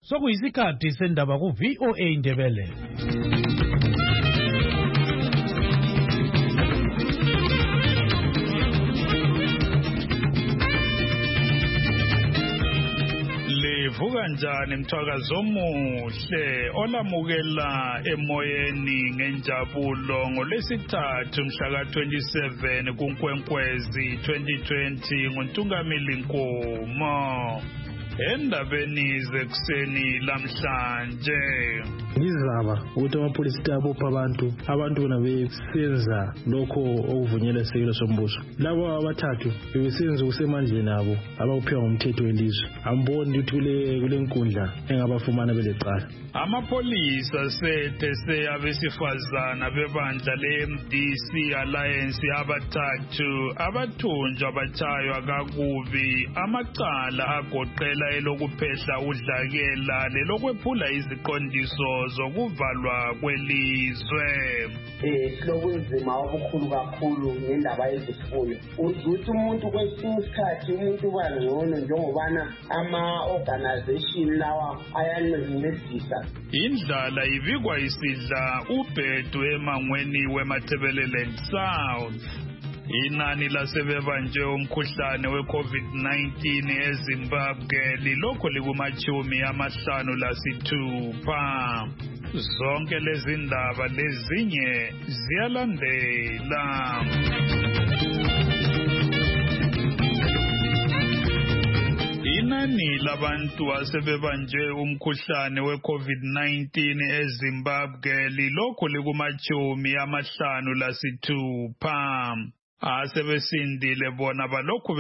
Sokuyisikhathi sendaba ku VOA Indebele. Livuka njani mthwakazo omuhle olamukela emoyeni ngenjabulo ngolesithathu mhla ka-27 kuNkwenkwezi 2020 nguNtungamili Nkomo. Endabeni zekuseni lamhlanje ngizaba ukuthi amaphoyisa abopha abantu bona besenza lokho okuvunyelwa isekelo sombuso. Labo abathathu besenza kusemandleni abo abawuphiwa ngumthetho welizwe. Amboni ukuthi kule nkundla engabafumana belecala. Amapholisa sethe abesifazana bebandla le-MDC Alliance abathathu abathunjwa batshaywa kakubi amacala agoqela elokuphehla udlakela lelokwephula iziqondiso zokuvalwa kwelizwe. Lokunzima obukhulu kakhulu ngendaba yezifuyo. Ukuthi umuntu kwesinye isikhathi umuntu ubangcono njengobana ama-organization lawa ayancedisa. Indlala ibikwa isidla ubhedu emangweni weMatabeleland South. Inani lasebebanjwe umkhuhlane we-COVID-19 eZimbabwe lilokho liku-56. Zonke lezi ndaba lezinye ziyalandela. Inani labantu asebebanjwe umkhuhlane we-COVID-19 eZimbabwe lilokho liku-56. Asebesindile bona balokhu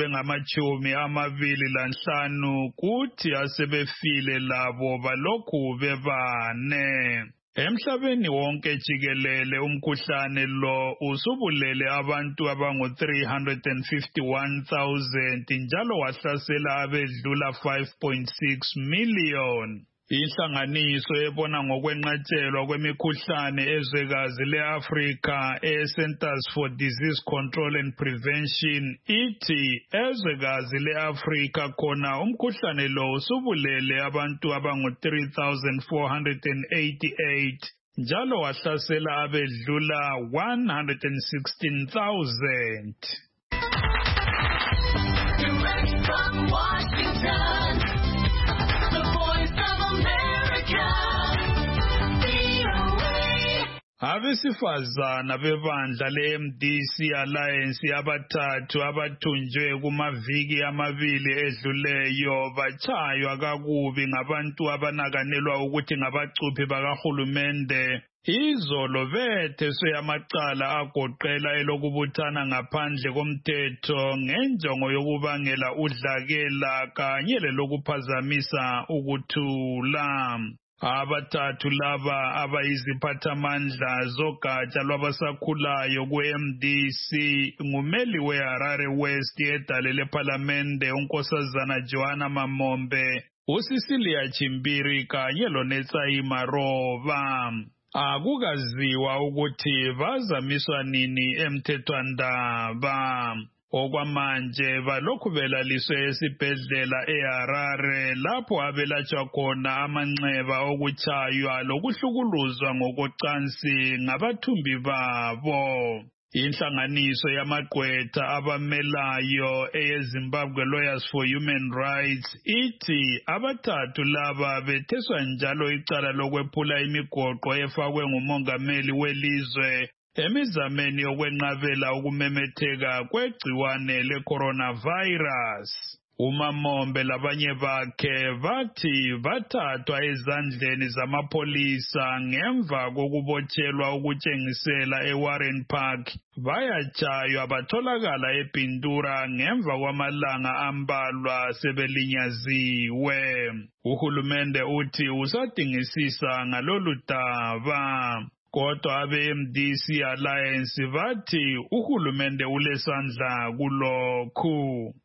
bengama-25 kuthi asebefile labo balokhu bebane. Emhlabeni wonke jikelele umkhuhlane lo usubulele abantu abangu-351,000 njalo wahlasela abedlula 5.6 million. Inhlanganiso ebona ngokwenqatshelwa kwemikhuhlane ezwekazi le-Afrika e-Centers for Disease Control and Prevention ithi ezwekazi le-Afrika khona umkhuhlane lo usubulele abantu abangu-3,488 njalo wahlasela abedlula 116,000. Direct from Washington. Abesifazana bebandla le-MDC Alliance abathathu abathunjwe kumaviki amabili edluleyo batshaywa kakubi ngabantu abanakanelwa ukuthi ngabacuphi bakahulumende. Izolo betheswe amacala agoqela elokubuthana ngaphandle komthetho ngenjongo yokubangela udlakela kanye lelokuphazamisa ukuthula. Abathathu laba abayiziphathamandla zogatsha lwabasakhulayo ku-MDC ngumeli we-Harare West edale lephalamende unkosazana Joanna Mamombe, uCecilia Chimbiri kanye loNetsayi Maroba. Akukaziwa ukuthi bazamiswa nini emthethwandaba. Okwamanje balokhu belaliswe esibhedlela eHarare lapho abelatshwa khona amanxeba okutshaywa lokuhlukuluzwa ngokocansi ngabathumbi babo. Inhlanganiso yamagqwetha abamelayo eyeZimbabwe Lawyers for Human Rights ithi abathathu laba betheswa njalo icala lokwephula imigoqo efakwe ngumongameli welizwe emizameni yokwenqabela ukumemetheka kwegciwane le-coronavirus. uMamombe labanye bakhe bathi bathathwa ezandleni zamapholisa ngemva kokubotshelwa ukutshengisela eWarren Park bayatshaywa batholakala ePintura ngemva kwamalanga ambalwa sebelinyaziwe. Uhulumende uthi usadingisisa ngalolu daba. Kodwa abe-MDC Alliance bathi uhulumende ulesandla kulokhu.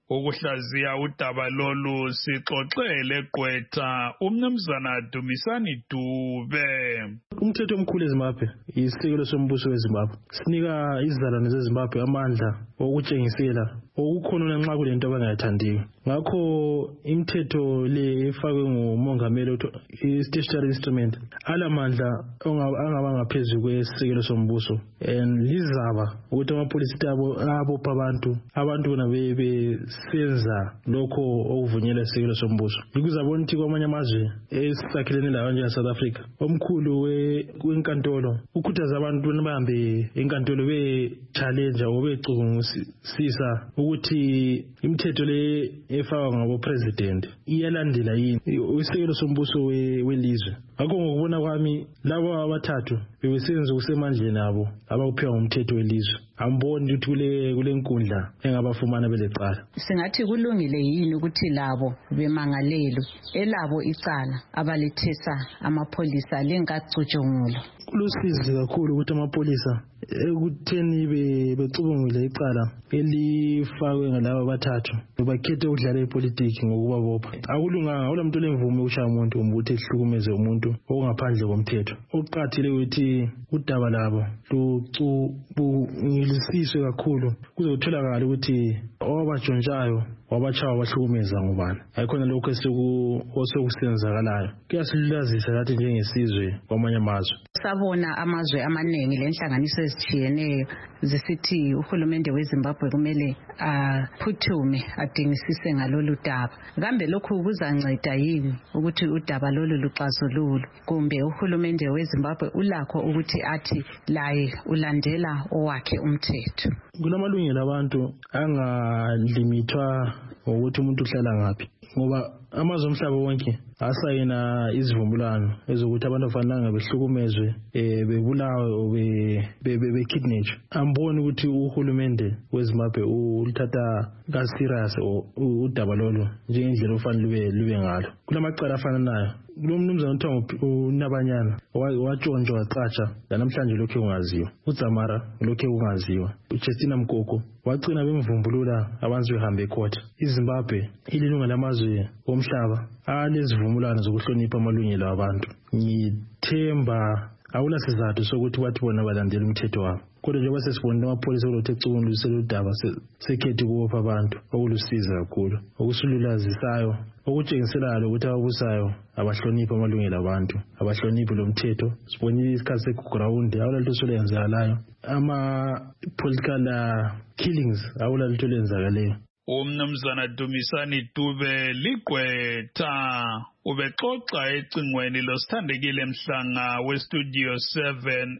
Ukuhlaziya udaba lolu sixoxele Gqwetha umnumzana Dumisani Dube. Umthetho omkhulu eZimbabwe isisekelo sombuso weZimbabwe. Sinika izizalwane zeZimbabwe amandla okutshengisela okukhona nxa kulento abangayithandiyo. Ngakho imithetho le efakwe ngumongameli i-statutory instrument alamandla angaba ngaphezulu kwesisekelo sombuso. And lizaba ukuthi amaphoyisa abopha abantu bona besenza lokho okuvunyelwa isisekelo sombuso. Likuzabona ukuthi kwamanye amazwe esakhelene lawo njengeSouth Africa omkhulu wenkantolo ukhuthaza abantu bahambe enkantolo be-challenge or becungulisisa ukuthi imithetho le efakwa ngabo president iyalandela yini isisekelo sombuso welizwe. Ngakho ngokubona kwami labo abathathu bebesenza kusemandleni abo abawuphiwa ngumthetho welizwe. Amboni ukuthi kule nkundla engabafumana belecala. Singathi kulungile yini ukuthi labo bemangalelo elabo icala abalithesa amapholisa lengacutshungulwa. Kulusizi kakhulu ukuthi amapholisa ekutheni becubungule icala elifakwe ngalabo bathathu bakhethe ukudlala ipolitiki ngokubabopha. Akulunganga awulamntu olemvume ukushaya umuntu kumbe ukuthi ehlukumeze umuntu okungaphandle komthetho. Okuqakathile ukuthi udaba labo lucubungulisiswe kakhulu kuze kutholakale ukuthi owabatshontshayo wabatshaya wabahlukumeza ngubani. Ayikhona lokho osokusenzakalayo. Kuyasilulazisa lathi njengesizwe kwamanye amazwe. Sabona amazwe amaningi lenhlanganiso ezitshiyeneyo zisithi uhulumende weZimbabwe kumele aphuthume adingisise ngalolu daba. Kambe lokhu kuzanceda yini ukuthi udaba lolu luxazululwe kumbe uhulumende weZimbabwe ulakho ukuthi athi laye ulandela owakhe umthetho? Kunamalungelo abantu angalimithwa ngokuthi umuntu uhlala ngaphi, ngoba amazwe omhlaba wonke asayina izivumelwano ezokuthi abantu afanele behlukumezwe bebulawe bekidnapshwe. Amboni ukuthi uhulumende weZimbabwe ulithatha ka-serious udaba lolo njengendlela ofanele lube ngalo. Kulamacala afananayo. Lo mnumzana kuthiwa uNabanyana watshontshwa wacatsha namhlanje lokho kungaziwa. uZamara lokho kungaziwa. uJustina Mkoko wagcina bemvumbulula abantu behambe ecourt. iZimbabwe ililunga lamazwe omhlaba alezivumelwano zokuhlonipha amalungelo abantu. Ngithemba awulasizathu sokuthi bathi bona balandela umthetho wabo. Kodwa njengoba sesibonile amapholisa olothe ecubungulisela udaba sekhethi kubopha abantu okulusiza kakhulu okusululazisayo okutshengiselayo ukuthi ababusayo abahloniphi amalungelo abantu abahloniphi lo mthetho. Sibonile isikhathi sekuground awulalutho solenzakalayo ama-political killings awulalutho lenzakaleyo. Umnumzana Dumisani Dube liGqwetha ubexoxa ecingweni losithandekile Mhlanga weStudio 7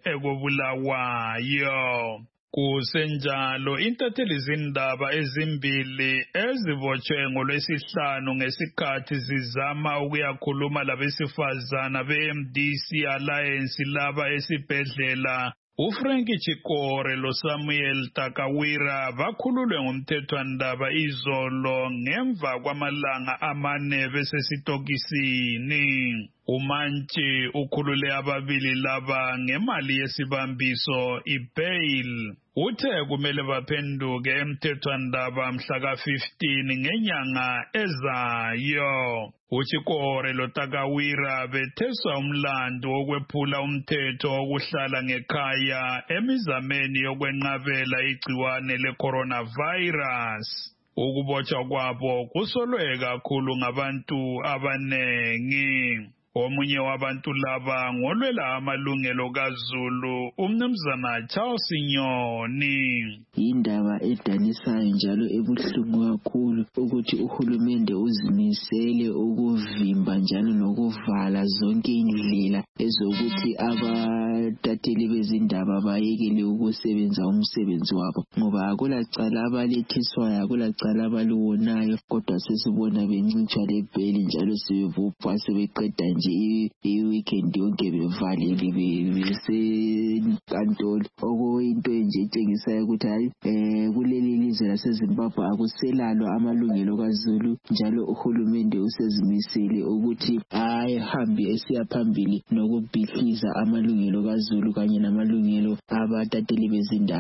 ekobulawayo. Kusenjalo intatheli zindaba ezimbili ezibotshwe ngoLwesihlanu ngesikhathi zizama ukuyakhuluma labesifazana beMDC Alliance laba esibhedlela uFrankie Chikore loSamuel Takawira bakhululwe ngumthethwandaba izolo ngemva kwamalanga 4 besesitokisini. uMantshi ukhulule ababili laba ngemali yesibambiso ibail. Uthe kumele baphenduke emthethwandaba mhla ka-15 ngenyanga ezayo. uChikore loTakawira betheswa umlando wokwephula umthetho wokuhlala ngekhaya emizameni yokwenqabela igciwane le-coronavirus. Ukubotshwa kwabo kusolwe kakhulu ngabantu abanengi. Omunye wabantu laba ngolwela amalungelo kaZulu umnumzana Charles Nyoni. Indaba edanisayo njalo ebuhlungu kakhulu ukuthi uhulumende uzimisele ukuvimba njalo nokuvala zonke indlela ezokuthi abatatheli bezindaba bayekele ukusebenza umsebenzi wabo, ngoba akulacala abalethiswayo akulacala abaliwonayo, kodwa sesibona bencitshwa lebheli njalo sebevupha sebeqeda nje i-weekend yonke bevalile besenkantolo. Okuyinto nje etshengisayo ukuthi hayi kuleli lizwe laseZimbabwe akuselalo amalungelo kaZulu, njalo uhulumende usezimisele ukuthi ahambe esiya phambili nokubhidliza amalungelo kaZulu kanye namalungelo abatateli bezindaba.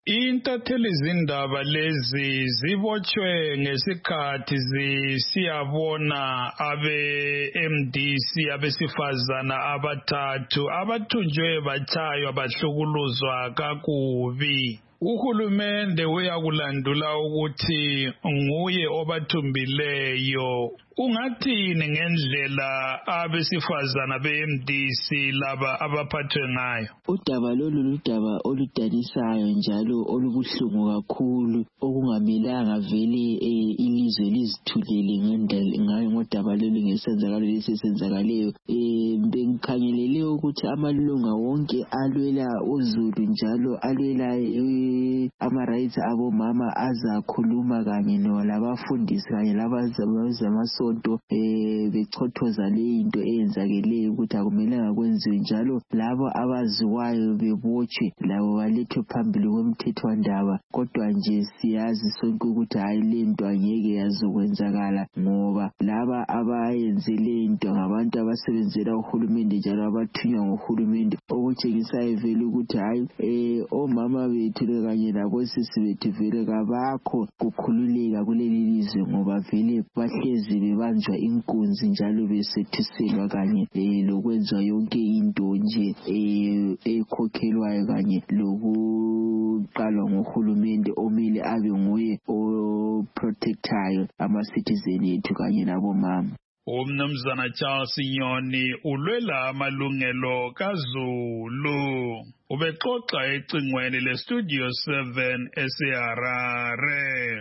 Intatheli zindaba lezi zibotshwe ngesikhathi siyabona abe-MDC abesifazana abathathu abathunjwe batshaywa bahlukuluzwa kakubi. Uhulumende uyakulandula ukuthi nguye obathumbileyo. Ungathini ngendlela abesifazana be-MDC laba abaphathwe ngayo? Udaba lolu ludaba oludanisayo njalo olubuhlungu kakhulu okungamelanga vele ilizwe lizithulele ngayo ngodaba lolu ngesenzakalo lesenzakaleyo. Bengikhangelele ukuthi amalunga wonke alwela uzulu njalo alwela ama-rights abomama azakhuluma kanye labafundisi kanye labazamasonto bechothoza le into eyenzakeleyo ukuthi akumelanga kwenziwe njalo labo abaziwayo bebotshwe labo balethwe phambili komthethwandaba. Kodwa nje siyazi sonke ukuthi hayi le nto angeke yazokwenzakala ngoba laba abayenze le nto ngabantu abasebenzela uhulumende njalo abathunywa nguhulumende, okutshengisayo vele ukuthi hayi omama bethu kanye labosisi bethu vele kabakho kukhululeka kuleli lizwe ngoba vele bahlezi bebanjwa inkunzi njalo besethuselwa kanye lokwenza yonke into nje ekhokhelwayo kanye lokuqalwa nguhulumende omele abe nguye oprotectayo ama-citizen ethu kanye labomama. Umnumzana Charles Nyoni ulwela amalungelo kaZulu. Ubexoxa ecingweni leStudio 7 eseHarare.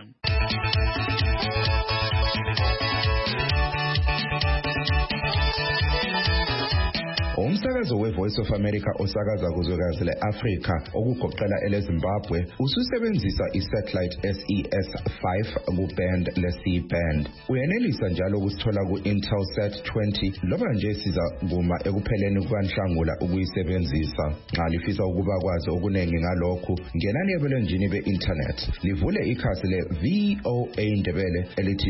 Umsakazo we-Voice of America osakaza kuzwekazi le-Afrika okugoqela eleZimbabwe ususebenzisa i-satellite SES5 ku-band le-C-band. Uyenelisa njalo ukusithola ku-Intelsat 20 loba nje siza kuma ekupheleni kukaNhlangula ukuyisebenzisa. Nxa lifisa ukuba kwazi okuningi ngalokhu, ngenani ebulenjini be-internet livule ikhasi le-VOA Ndebele elithi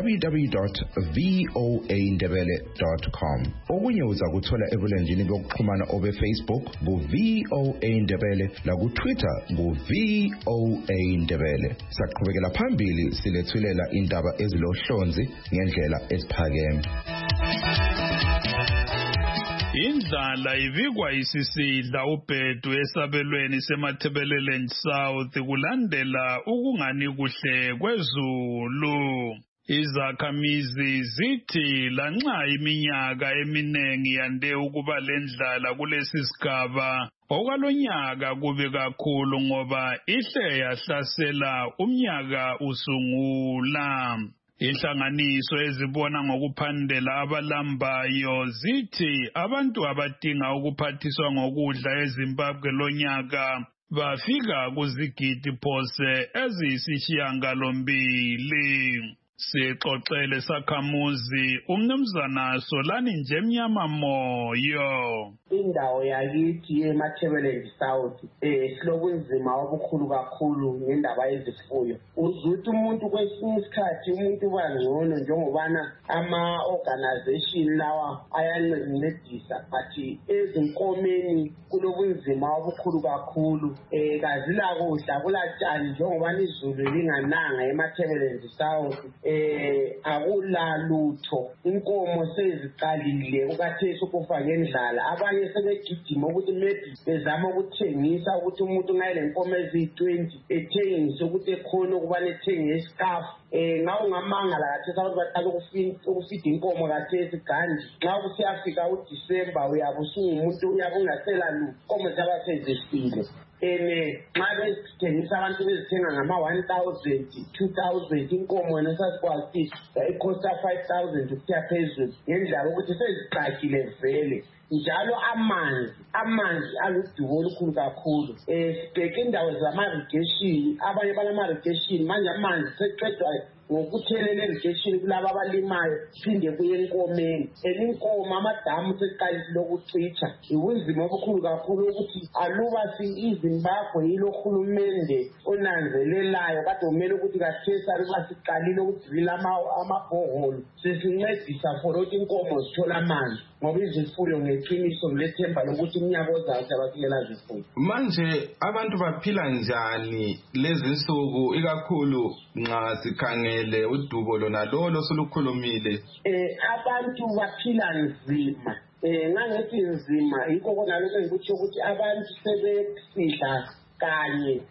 www.voandebele.com. Okunye uza kuthola ebulenjini bokuxhumana obe-Facebook bu-VOA Ndebele laku-Twitter bu-VOA Ndebele. Saqhubekela phambili silethulela indaba ezilohlonzi ngendlela eziphakeme. Indlala ibikwa isisidla ubhedu esabelweni seMathebelele South kulandela ukungani kuhle kwezulu. Izakhamizi zithi lanxa iminyaka eminengi yande ukuba lendlala kulesi sigaba, okwalonyaka kube kakhulu ngoba ihle yahlasela umnyaka usungula. Inhlanganiso ezibona ngokuphandela abalambayo zithi abantu abadinga ukuphathiswa ngokudla eZimbabwe lonyaka bafika kuzigidi phose eziyisishiyagalombili. Sixoxele sakhamuzi umnumzana Solani Njemnyama Moyo. Indawo yakithi eMathebelele South silobunzima obukhulu kakhulu ngendaba yezifuyo. Uzuthi umuntu kwesinye isikhathi umuntu ubangcono njengobana ama-organization lawa ayancedisa, but ezinkomeni kulobunzima obukhulu kakhulu. Kazila kudla kulatshani njengobana izulu lingananga eMathebelele South. Akula lutho, inkomo seziqalile ukathethe ukufa ngendlala. Abanye sebegijima ukuthi maybe bezama ukuthengisa ukuthi umuntu ngale nkomo eziyi-20 ethengise ukuthi ekhona ukubana ethenge isikafu. Ngawo ngamangala kathesi abantu baqala ukufida inkomo kathesi gandi. Nxa kusiyafika uDisemba uyabe usungumuntu uyabe ungasela lutho, inkomo zaba sezifile. Nxa bezithengisa abantu bezithenga ngama-1,000, 2,000 inkomo wena sasikwazi ikhosta 5,000 ukuya phezulu ngendlela ukuthi seziqakile vele. Njalo amanzi aludubo olukhulu kakhulu. Sibheke indawo zama-irrigation, abanye balama-irrigation manje amanzi seqedwa ngokuthelela irrigation kulabo abalimayo phinde kuye enkomeni inkomo amadamu seqalisile ukucitsha ubunzima obukhulu kakhulu ukuthi aluba iZimbabwe yilo uhulumende onanzelelayo kade kumele ukuthi kathesa aluba siqalile ukudrila amabhoholo sesincedisa for ukuthi inkomo zithola amanzi ngoba izifuyo ngeqiniso ngilethemba lokuthi umnyaka ozayo siyabafikela zifuyo. Manje abantu baphila njani lezi nsuku ikakhulu nxa sikhangele udubo lona lolo solukhulumile? Abantu baphila nzima ngangithi nzima yikho kona lokho engikutsho ukuthi abantu sebesidla kanye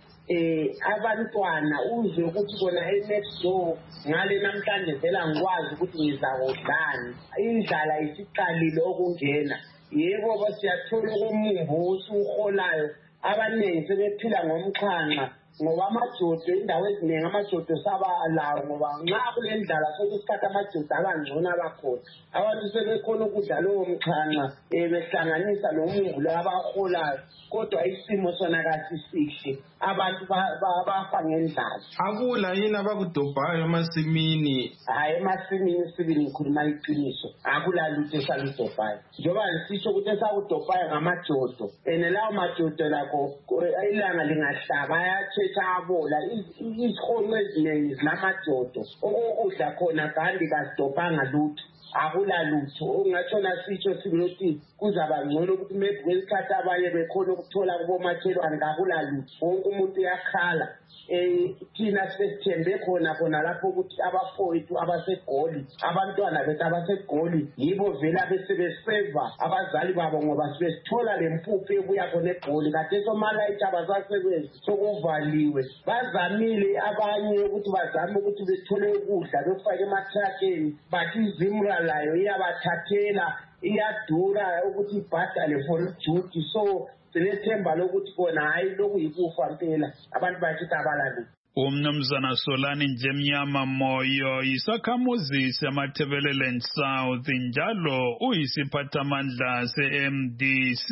abantwana uzwe ukuthi kona next door ngale namhlanje vela ngikwazi ukuthi ngizakudlani indlala isiqalile okungena yebo basiyathola umumbu usuholayo abaningi sebephila ngomxhanxa ngoba amajodo indawo eziningi amajodo sabalawo ngoba nxa kule ndlala sokusikhathi amajodo abangcono abakhona abantu sebekhona ukudla lowo mxhanxa behlanganisa nomumbu lo abaholayo kodwa isimo sona kasisihle abantu bafa ngendlala. Akula yini abakudobhayo emasimini? Hayi emasimini sibili ngikhuluma iqiniso akula lutho esaludobhayo njengoba ngisho ukuthi esakudobhayo ngamajodo lawo majodo lakho ilanga lingahlaba ayatshetha abola iziholo eziningi zinamajodo okudla khona kanti kasidobhanga lutho akula lutho ungatshona sitsho sibilothi kuzaba ngcono ukuthi maybe kwesikhathi abanye bekhona ukuthola kubomakhelwane kakula lutho wonke umuntu uyakhala thina sesithembe khona lapho ukuthi abafowethu abasegoli abantwana bethu abasegoli yibo vela besebeseva abazali babo ngoba sibesithola le mpuphu ebuya khona egoli kade somalayithi abasasebenzi sokuvaliwe bazamile abanye ukuthi bazame ukuthi bethole ukudla bekufake ematrakeni bathi izimra layo iyabathathela iyadura ukuthi ibhadale for duty so sinethemba lokuthi kona hayi lokuyikufa mpela abantu bakithi abalali. Umnumzana Solani Njemnyama Moyo isakhamuzi semathebeleland South njalo uyisiphathamandla se-MDC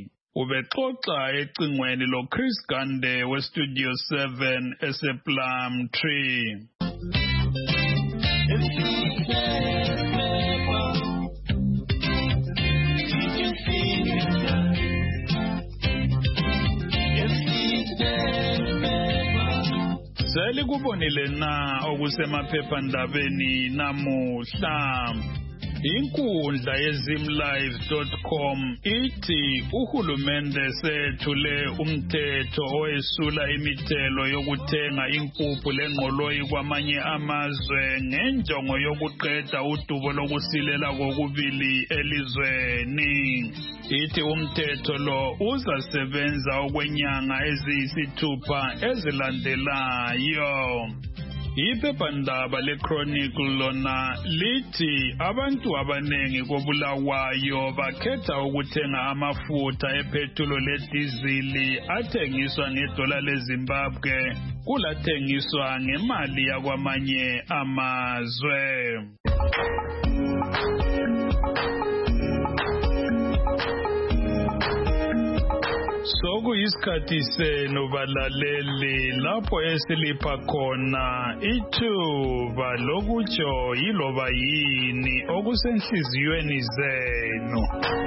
ubexoxa ecingweni lo Chris Gande weStudio 7 esePlum Tree. Selikubonile na okusemaphephandabeni namuhla. Inkundla yezimlive.com ithi uhulumende sethule umthetho oyesula imithelo yokuthenga impuphu lengqoloyi kwamanye amazwe ngenjongo yokuqeda udubo lokusilela kokubili elizweni. Ithi umthetho lo uzasebenza okwenyanga eziyisithupha ezilandelayo. Iphephandaba leChronicle lona lithi abantu abanengi koBulawayo bakhetha ukuthenga amafutha ephethulo ledizili athengiswa ngedola leZimbabwe kulathengiswa ngemali yakwamanye amazwe. Sokuyisikhathi senu balaleli lapho esilipha khona ithuba lokutsho yiloba yini okusenhliziyweni zenu.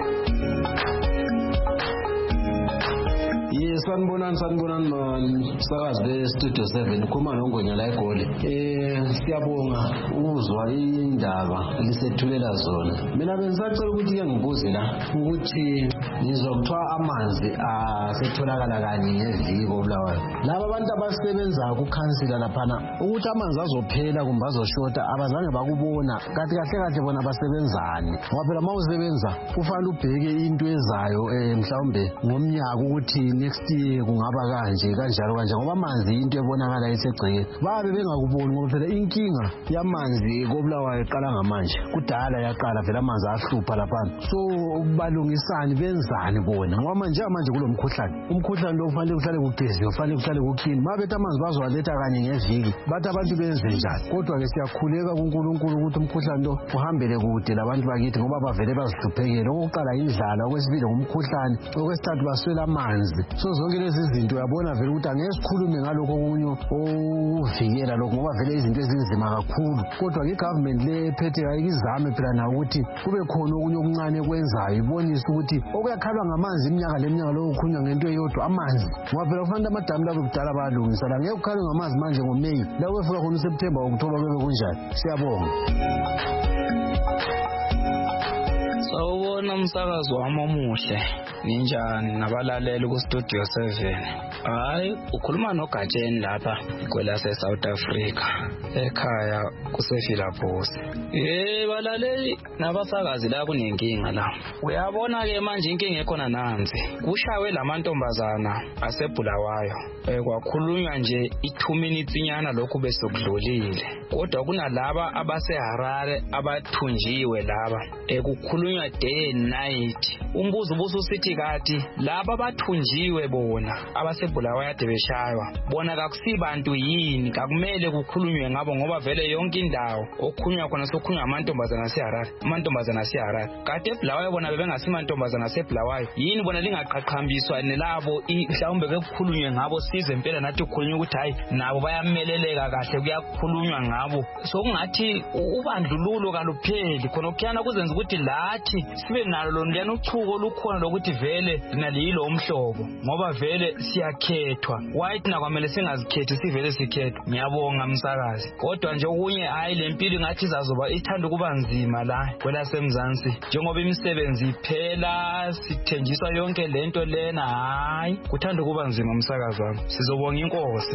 Sanibonani msakazi beStudio 7 khuluma noNgwenya la eGoli. Siyabonga ukuzwa indaba lisethulela zona. Mina bengisacela ukuthi ke ngibuze la ukuthi ngizokuthiwa amanzi asetholakala kanye ngeviki koBulawayo. Laba abantu abasebenza kukhansila laphana ukuthi amanzi azophela kumbe azoshota abazange bakubona kahle kahle bona basebenzani. Ngoba phela mawusebenza kufanele ubheke into ezayo mhlawumbe ngomnyaka ukuthi next year kungaba kanje kanjalo ngoba amanzi into ebonakala esegceke babe bengakuboni ngoba phela inkinga yamanzi koBulawayo iqala ngamanje kudala yaqala vele amanzi ahlupha lapha so balungisani benzani bona ngoba manje umkhuhlane lo ufanele kuhlale kugeziwe ufanele kuhlale kuclean mabethi amanzi bazowaletha kanye ngeviki bathi abantu benze njani kodwa ke siyakhuleka kuNkulunkulu ukuthi umkhuhlane lo uhambele kude labantu bakithi ngoba bavele bazihluphekele okokuqala indlala okwesibili ngumkhuhlane okwesithathu baswela amanzi so zonke zonke lezi zinto uyabona vele ukuthi angeke sikhulume ngalokho okunye ukuvikela lokho ngoba vele izinto ezinzima kakhulu kodwa i-government le ephethe izame phela nayo ukuthi kube khona okunye okuncane kwenzayo ibonise ukuthi okuyakhalwa ngamanzi iminyaka leminyaka lokho kukhulunywa ngento eyodwa amanzi ngoba phela kufanele amadamu labo kudala bayalungisa la ngeke kukhalwe ngamanzi manje ngoMeyi la kwefika khona uSeptemba October kube kunjani siyabonga. Sawubona umsakazo wami omuhle ninjani nabalaleli ku Studio 7. Hayi ukhuluma noGatsheni lapha kwelase South Africa ekhaya kuseFilabhosi. Balaleli nabasakazi la kunenkinga la. Uyabona ke manje inkinga ekhona nanzi. Kushawe lamantombazana aseBulawayo. Kwakhulunywa nje i2 minutes inyana lokhu bese kudlulile. Kodwa kunalaba abaseHarare abathunjiwe laba. Kukhulunywa day and night. Umbuzo ubususithi kathi laba abathunjiwe bona abaseBulawayo ade beshaywa. Bona kakusibantu yini kakumele kukhulunywe ngabo ngoba vele yonke indawo okukhulunywa khona sokukhulunywa amantombazana aseHarare. Amantombazana aseHarare. Kade eBulawayo bona bebengasimantombazana aseBulawayo. Yini bona lingaqhaqhambiswa nelabo mhlawumbe bekukhulunywe ngabo size impela nathi ukukhulunywa ukuthi hayi nabo bayameleleka kahle kuyakhulunywa ngabo. So kungathi ubandlululo kalupheli khona okuyana kuzenza ukuthi lathi sibe nalo lona uchuko lukhona lokuthi vele nalilo umhlobo ngoba vele siyakhethwa. White nakwamele singazikhethi sivele sikhethwa. Ngiyabonga msakazi. Kodwa nje okunye hayi lempilo ngathi izazoba ithanda kuba nzima la kwelasemzansi njengoba imisebenzi iphela sithenjiswa yonke lento lena hayi kuthanda kuba nzima msakazi wami. Sizobonga inkosi.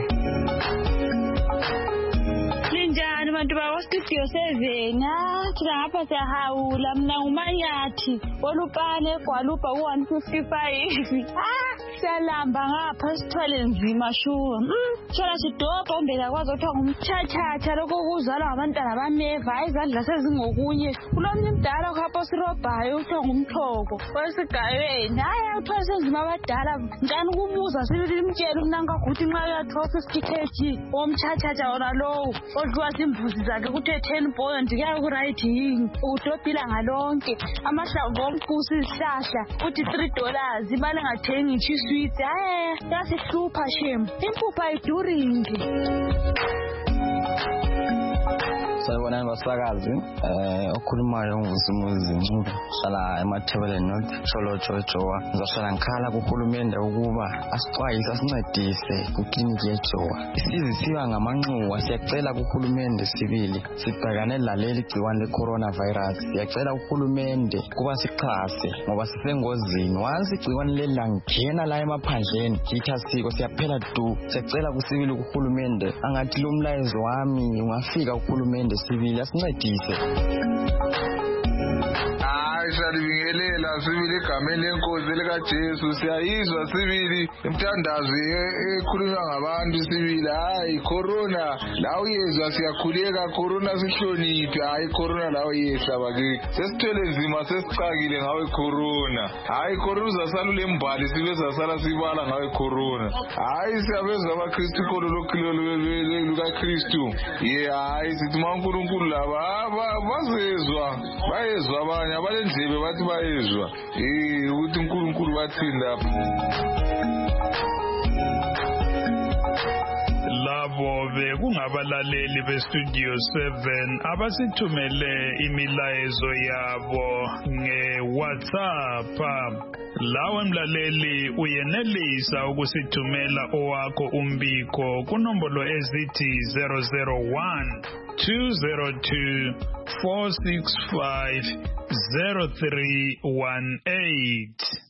Linjani bantu ba Studio 7 thina ngapha siyahawula mina ngumanyathi olupane egwalupa u155 siyalamba ngapha sithwele nzima shuwa thola sidobha umbela kwazi ukuthi ngumchachacha lokho kuzalwa ngabantwana bameva izandla sezingokunye kulomnye umdala khapho sirobhayo uthiwa ngumthoko wesigayweni hayi uthwele senzima abadala njani ukubuza sibili imtshela umnanka ukuthi nxa uyathofa 50 kg omchachacha wona lowo odliwa imbuzi zakhe kuthe 10 point kuya ku right yini udobhila ngalonke amahlamvu omkhusi isihlahla uthi $3 imali engathengi ichi sweet yasihlupha shem impuphu ayiduringi. Sayibona abasakazi okhulumayo nguzumuzi Ncube hlala eMathebeleni North Cholocho eJowa. Ngizoshala ngikhala kuhulumende ukuba asixwayise asincedise kukliniki eJowa. Isizisiwa ngamanxuwa siyacela kuhulumende sibili sibhekane laleli gciwane leCoronavirus. Siyacela kuhulumende kuba sixhase ngoba sisengozini. Once igciwane leli langena la emaphandleni kitha siko siyaphela du. Siyacela kusibili kuhulumende angathi lo mlayezo wami ungafika kuhulumende sibili asincedise. Salibingelela sibili egameni lenkosi likaJesu siyayizwa sibili imthandazo ekhulunywa ngabantu sibili hayi corona la uyezwa siyakhuleka corona sihloniphe hayi corona la uyehla bakiki sesithwele nzima sesicakile ngawe corona hayi corona uzasalula embali sibe zasala sibala ngawe corona hayi siyabezwa abaKristu kholo lokhilo lukaKristu hayi sithi uNkulunkulu laba bayezwa abanye abalendlebe bathi bayezwa ukuthi uNkulunkulu bathini lapha. Labo bekungabalaleli beStudio 7 abasithumele imilayezo yabo ngeWhatsApp. Lawe mlaleli uyenelisa ukusithumela owakho umbiko kunombolo ezithi 001 202 465 0318.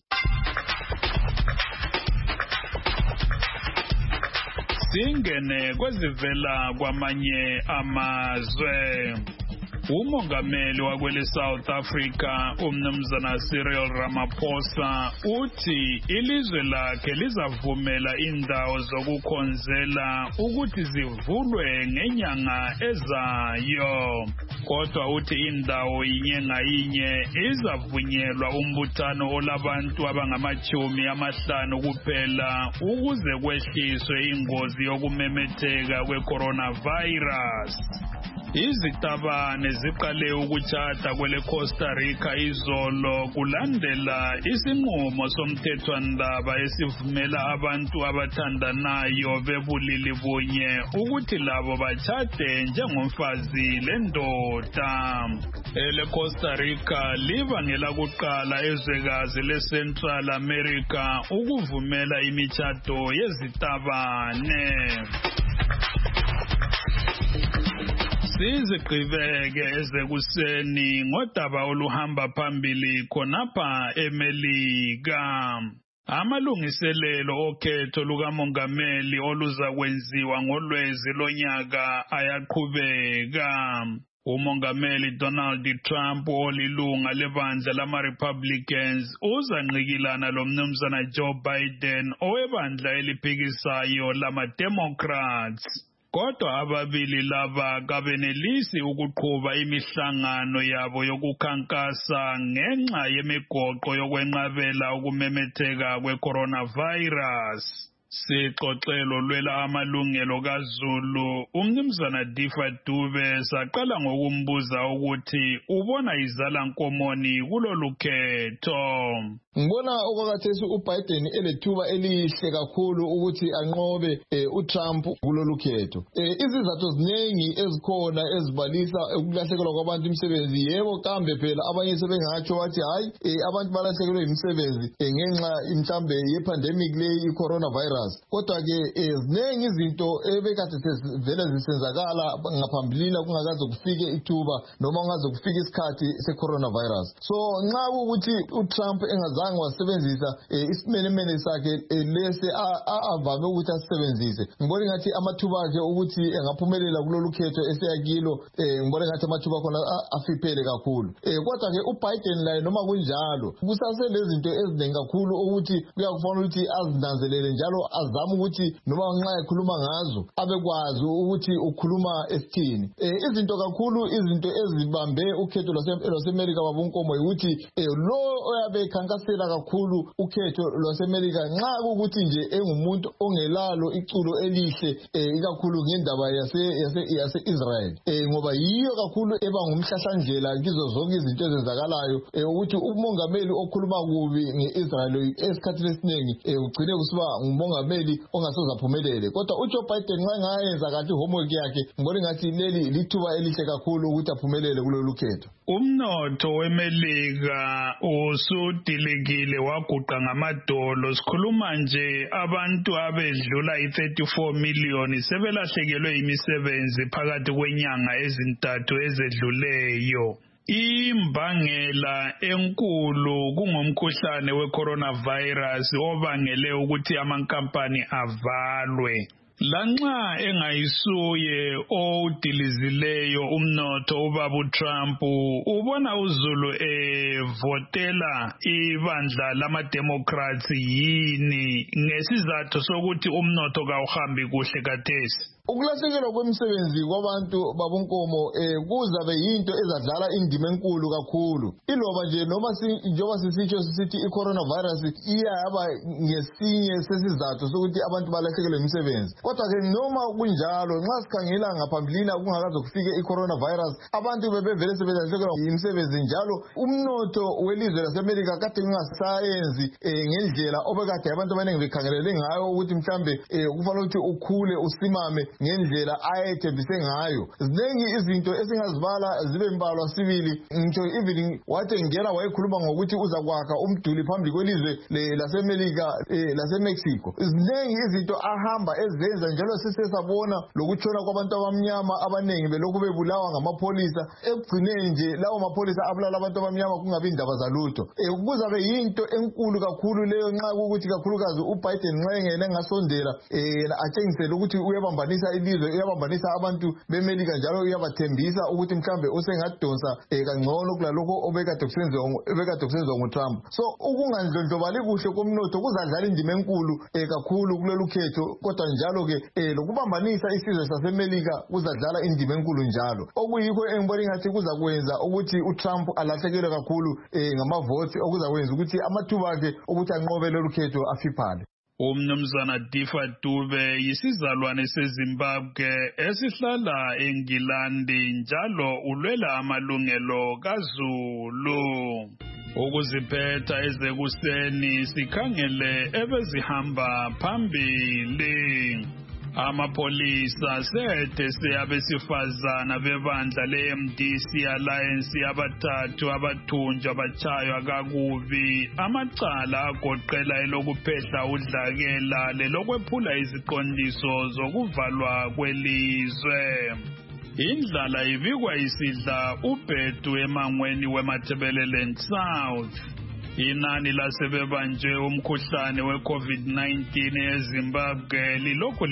Singene kwezivela kwamanye amazwe. Umongameli wakwele South Africa umnumzana Cyril Ramaphosa uthi ilizwe lakhe lizavumela indawo zokukhonzela ukuthi zivulwe ngenyanga ezayo. Kodwa uthi indawo inye ngayinye izavunyelwa umbuthano olabantu abangama50 kuphela ukuze kwehliswe ingozi yokumemetheka kweCoronavirus. Izitabane ziqale ukutshata kwele Costa Rica izolo kulandela isinqumo somthethwandaba esivumela abantu abathandanayo bebulili bunye ukuthi labo batshate njengomfazi lendoda. Ele Costa Rica libangela kuqala ezwekazi le-Central America ukuvumela imitshato yezitabane. Sizigqibeke ezekuseni ngodaba oluhamba phambili khonapha eMelika. Amalungiselelo okhetho lukamongameli oluza kwenziwa ngoLwezi lonyaka ayaqhubeka. Umongameli Donald Trump olilunga lebandla lama-Republicans uzanqikilana lomnumzana Joe Biden owebandla eliphikisayo lama-Democrats. Kodwa ababili laba kabenelisi ukuqhuba imihlangano yabo yokukhankasa ngenxa yemigoqo yokwenqabela ukumemetheka kwe-coronavirus. Sixoxelo lwela amalungelo kaZulu, umnumzana Difa Dube saqala ngokumbuza ukuthi ubona izalankomoni kulolu khetho. Ngibona okwakhathesi uBiden elethuba elihle kakhulu ukuthi anqobe uTrump kulolu khetho. Izizathu ziningi ezikhona ezibalisa ukulahlekelwa kwabantu imisebenzi. Yebo kambe phela abanye sebengatsho bathi hayi abantu balahlekelwe imisebenzi ngenxa mhlambe yepandemic le i-coronavirus. Kodwa ke ziningi izinto ebekade sezivele zisenzakala ngaphambilini kungakaze kufike ithuba noma kungaze kufike isikhathi se-coronavirus. So nxa ukuthi uTrump engazange wasebenzisa isimenemene sakhe lese avame ukuthi asisebenzise, ngibona ngathi amathuba akhe ukuthi engaphumelela kulolu khetho eseyakilo, ngibona ngathi amathuba khona afiphele kakhulu. Kodwa ke uBiden laye noma kunjalo kusaselezinto eziningi kakhulu ukuthi kuyakufanele ukuthi azinanzelele njalo azama ukuthi noma nxa ekhuluma ngazo abekwazi ukuthi ukhuluma esithini. Izinto kakhulu izinto ezibambe ukhetho lwaseMelika babunkomo ukuthi lo oyabe ekhankasela kakhulu ukhetho lwaseMelika nxa ukuthi nje engumuntu ongelalo iculo elihle ikakhulu ngendaba yase-Israel, ngoba yiyo kakhulu eba ngumhlahlandlela kizo zonke izinto ezenzakalayo, ukuthi umongameli okhuluma kubi nge-Israel esikhathini esiningi ugcine kusiba ngumongameli ongasoze aphumelele. Kodwa uJoe Biden nxa ngayenza kahle homework yakhe, ngibona ngathi leli lithuba elihle kakhulu ukuthi aphumelele kulolu khetho. Umnotho weMelika usudilikile waguqa ngamadolo. Sikhuluma nje abantu abedlula i-34 million sebelahlekelwe imisebenzi phakathi kwenyanga ezintathu ezedluleyo. Imbangela enkulu kungumkhuhlane we-coronavirus obangele ukuthi amankampani avalwe. Lanxa engayisuye odilizileyo umnotho ubaba uTrump, ubona uZulu votela ibandla lama-Democrats yini ngesizathu sokuthi umnotho kawuhambi kuhle kathesi? Ukulahlekelwa kwemisebenzi kwabantu babunkomo kuzabe yinto ezadlala indima enkulu kakhulu. Iloba nje noma njengoba sisitsho sithi i-coronavirus iyaba ngesinye sesizathu sokuthi abantu balahlekelwe imisebenzi. Kodwa ke noma kunjalo nxa sikhangela ngaphambilini kungakaze kufike i-coronavirus, abantu bebevele sebelahlekelwa imisebenzi njalo umnotho welizwe laseMelika kade ungasayenzi ngendlela obekade abantu abaningi bekhangelele ngayo ukuthi mhlambe kufanele ukuthi ukhule usimame ngendlela ayethembise ngayo. Ziningi izinto esingazibala zibe mbalwa sibili. Ngitsho even wathi ngena wayekhuluma ngokuthi uzakwakha umduli phambili kwelizwe laseMelika laseMexico. Ziningi izinto ahamba ezenza njalo sesesabona lokutshona kwabantu abamnyama abaningi belokhu bebulawa ngamapholisa. Ekugcineni nje lawo mapholisa abulala abantu abamnyama kungabi indaba zalutho. Kuzabe yinto enkulu kakhulu leyo nxa ukuthi kakhulukazi uBiden nxa engene ngasondela atshengisele ukuthi uyabambanisa ilizwe, uyabambanisa abantu beMelika njalo uyabathembisa ukuthi mhlambe usengadonsa kangcono kulalokho obekade kusenziwa nguTrump. So ukungandlondlobali kuhle komnotho kuzadlala indima enkulu kakhulu kulolu khetho, kodwa njalo ke lokubambanisa isizwe saseMelika kuzadlala indima enkulu njalo, okuyikho engibona ngathi kuzakwenza ukuthi uTrump alahlekelwe kakhulu ngamavoti, okuzakwenza ukuthi amathuba akhe ukuthi anqobe lolu khetho afiphale. Umnumzana Difa Dube yisizalwane seZimbabwe esihlala eNgilandi njalo ulwela amalungelo kaZulu. Ukuziphetha ezekuseni sikhangele ebezihamba phambili. Amapolisa sethe abesifazana bebandla le-MDC Alliance abathathu abathunjwa batshaywa kakubi. Amacala agoqela elokuphehla udlakela lelokwephula iziqondiso zokuvalwa kwelizwe. Indlala ibikwa isidla ubhedu emangweni weMatabeleland South. Inani lasebebanjwe umkhuhlane we-COVID-19 eZimbabwe lilokhu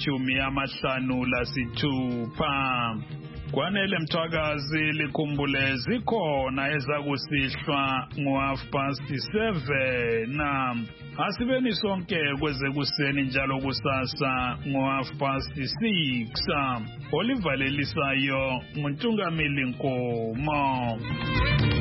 liku-56. Kwanele Mthwakazi likhumbule zikhona ezakusihlwa ngo-7:30. Asibeni sonke kwezekuseni njalo kusasa ngo-6:30. Olivalelisayo nguNtungamili Nkomo.